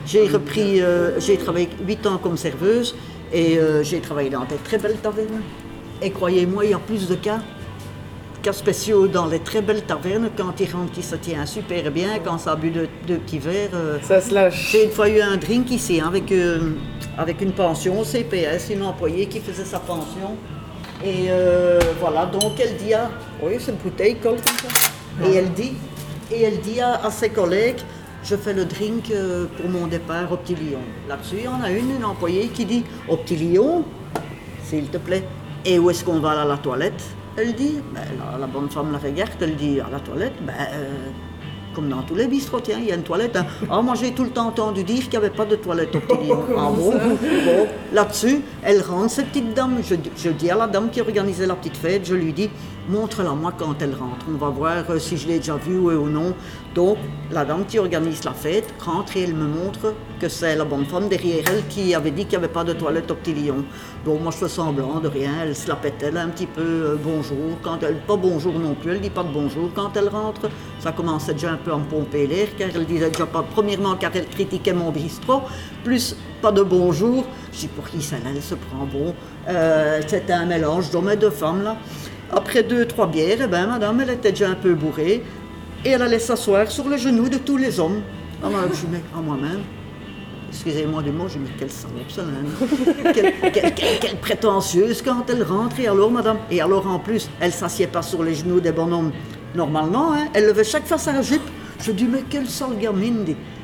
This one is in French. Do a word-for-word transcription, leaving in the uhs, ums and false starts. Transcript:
J'ai repris, euh, j'ai travaillé huit ans comme serveuse et euh, j'ai travaillé dans des très belles tavernes. Et croyez-moi, il y a plus de cas, cas spéciaux dans les très belles tavernes. Quand il rentre, il se tient super bien. Quand ça a bu deux, deux petits verres. euh, Ça se lâche. J'ai une fois eu un drink ici hein, avec, euh, avec une pension, C P S, une employée qui faisait sa pension. Et euh, voilà, donc elle dit, à, oui, cette bouteille colle comme ça. Et elle dit, et elle dit à, à ses collègues, je fais le drink euh, pour mon départ au Petit Lion. Là-dessus, il y en a une, une employée qui dit, au Petit Lion, s'il te plaît, et où est-ce qu'on va à la toilette? Elle dit, ben, la, la bonne femme la regarde, elle dit, à la toilette, ben, euh, comme dans tous les bistrots, tiens, il y a une toilette. Hein. Ah, moi j'ai tout le temps entendu dire qu'il n'y avait pas de toilette au Petit Lion. Ah bon, bon. Là-dessus, elle rentre, cette petite dame. Je, je dis à la dame qui organisait la petite fête, je lui dis, montre-la moi quand elle rentre. On va voir euh, si je l'ai déjà vue oui, ou non. Donc, la dame qui organise la fête rentre et elle me montre que c'est la bonne femme derrière elle qui avait dit qu'il n'y avait pas de toilette au Petit Lion. Donc, moi je fais semblant de rien, elle se la pète un petit peu euh, bonjour. Quand elle, pas bonjour non plus, elle dit pas de bonjour quand elle rentre. Ça commençait déjà un peu à me pomper l'air, car elle disait déjà pas, premièrement car elle critiquait mon bistrot, plus pas de bonjour. Je dis pour qui celle-là, elle se prend bon. Euh, C'était un mélange d'hommes et de femmes là. Après deux, trois bières, eh ben, madame, elle était déjà un peu bourrée et elle allait s'asseoir sur le genou de tous les hommes. Alors, je dis, mais à moi-même, excusez-moi du mot, je dis, mais quelle salope, ça, hein. quelle, quelle, quelle, quelle prétentieuse quand elle rentre. Et alors, madame, et alors en plus, elle ne s'assied pas sur les genoux des bonhommes normalement, hein, elle levait chaque fois sa jupe. Je dis, mais quelle sale gamine, dit.